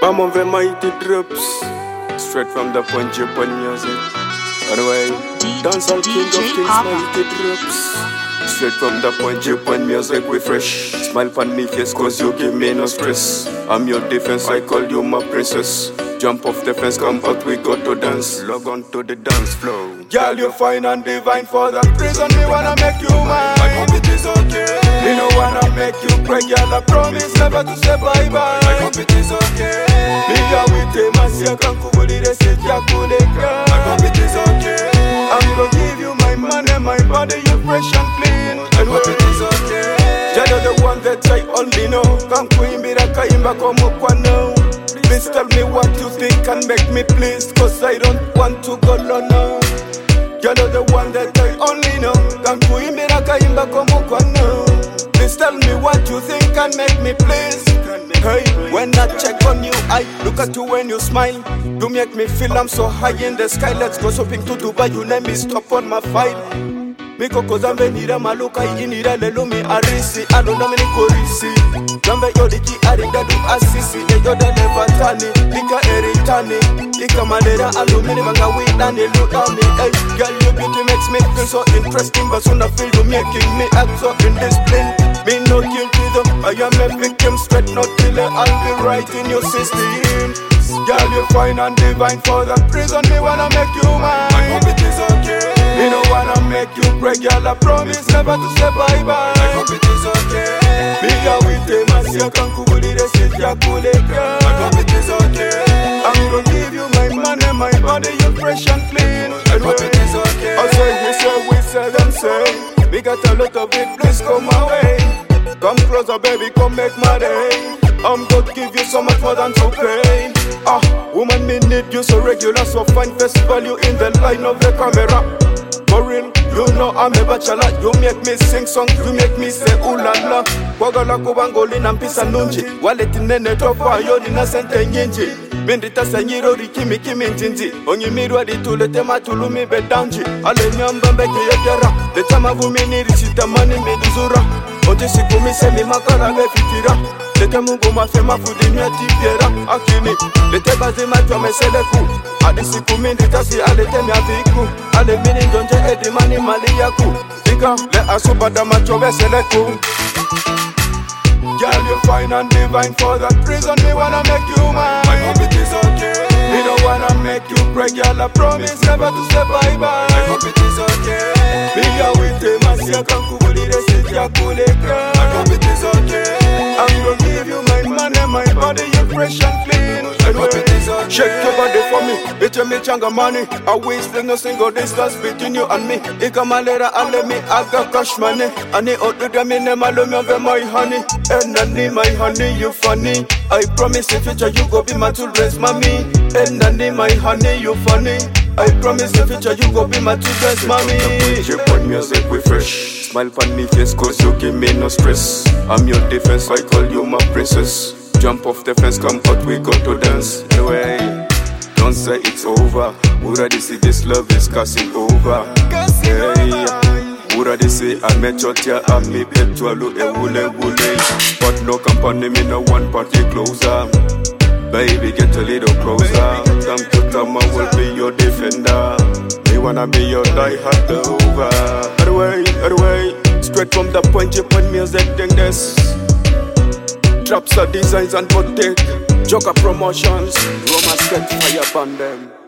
I'm on the mighty drops, straight from the point Japan music. Anyway, dance all king of kings, mighty drops, straight from the point Japan music. We fresh, smile on me face cause you give me no stress. I'm your defense, I call you my princess. Jump off the fence, come out, we go to dance. Log on to the dance floor. Girl, you're fine and divine, for that reason me wanna make you mine. I hope it is okay. Me no wanna make you cry, girl, I promise never to say bye-bye. I hope it is okay. Me girl, we take my second kubuli, they say Jakuleka. I hope it is okay. I'm gonna give you my money, my body, you fresh and clean. I hope it is okay. You're the one that I only know. Come kuimbira kaimba komo kwa no. Please tell me what you think and make me please, cause I don't want to go alone now. You're the one that I only know. Come kuimbira kaimba komo kwa no. Please tell me what you think and make me please. Hey, when I check on you, I look at you when you smile. You make me feel I'm so high in the sky. Let's go shopping to Dubai, you let me stop on my file. Miko kozambe nira maluka inira lelumi arisi adona mini korisi Zambe yodiki arinda du asisi Eyoda levatani, lika eritani Ika malera alumini manga widani ludani Hey, girl your beauty makes me feel so interesting But soon I feel you making me act so indisciplined Me no guilty though, I am a victim straight not killer I'll be right in your system Girl you're fine and divine for that reason me wanna make you mine I hope it is okay Me no wanna make you cry, girl, I promise never to say bye-bye I hope it is okay Me girl, we take my second kubuli, they say Jakuleka I hope it is okay I'm gonna give you my money, my body, you fresh and clean I hope it is okay I say, we say, them say We got a lot of it, please come my way Come closer, baby, come make my day I'm gonna give you so much more than to pay Woman, me need you so regular So fine, best value in the line of the camera For real, you know I'm a bachelor You make me sing songs, you make me say ooh la la Kwagala kubangoli na mpisa nunji Waleti nene tofa yoni na sente nyinji Bindita sanyiro rikimi kimi njinji Onyi mirwa ditule tema tulumi bedanji Ale nyamba mbeke yedera Leta mavumini risita mani miduzura Oji siku mise mi makara befikira Lete mungu mafema fudini ya tipiera Akini, lete bazi majwa meseleku Adi siku minditasi alete miaviku Ale mini njonje edi mani mali yaku Ika, le asubada macho veseleku Girl, you're fine and divine for that reason me wanna make you mine I hope it is okay Me don't wanna make you cry, girl, I promise never to say bye-bye I hope it is okay Me girl, we take my second kubuli, they say Jakuleka I hope it is okay I'm gonna give you my money, my body, you fresh and clean I hope it is okay Shake your body for me, it's me changa money I wasting a single distance between you and me Ika malera ale me, I got cash money Ani otu da me ne malumi of my honey And I need my honey, you funny I promise in future you go be my children's mommy And I need my honey, you funny I promise in future you go be my children's mommy Japan music we fresh Smile on me face cause you give me no stress I'm your defense, I call you my princess Jump off the fence, come out, we go to dance Anyway, don't say it's over Already see this love is casting over Hey, already say I met your tia and me pet to a look a wule wule But no company, me no one party closer Baby, get a little closer Time to time I will be your defender Me wanna be your die-hard over Anyway, straight from the point Japan music thing this Traps are designs and boutique Joker promotions Romance get fire upon them